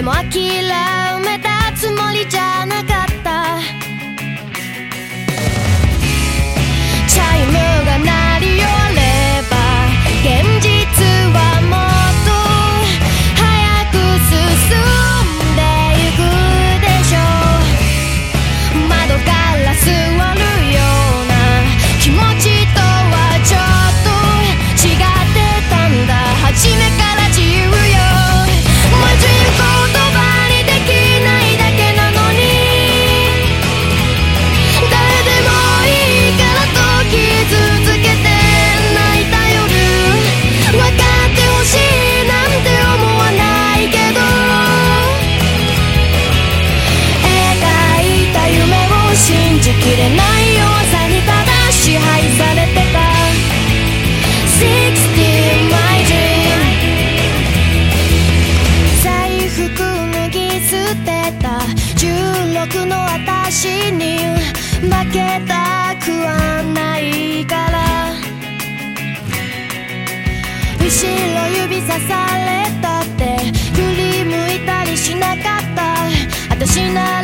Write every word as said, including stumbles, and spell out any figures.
も諦めたつもりじゃなかった。チャイムが鳴り終われば現実はもっと早く進んでゆくでしょう。窓ガラス割るような気持ちとはちょっと違ってたんだ。初めから自由よ。文字言葉にできないだけなのに、誰でもいいからと傷つけて泣いた夜、分かってほしいなんて思わないけど、描いた夢を信じきれない弱さにただ支配されてた。シックスティー my dream。 制服脱ぎ捨てたじゅうろくの私に負けたくはないから、後ろ指さされたって振り向いたりしなかった。私なら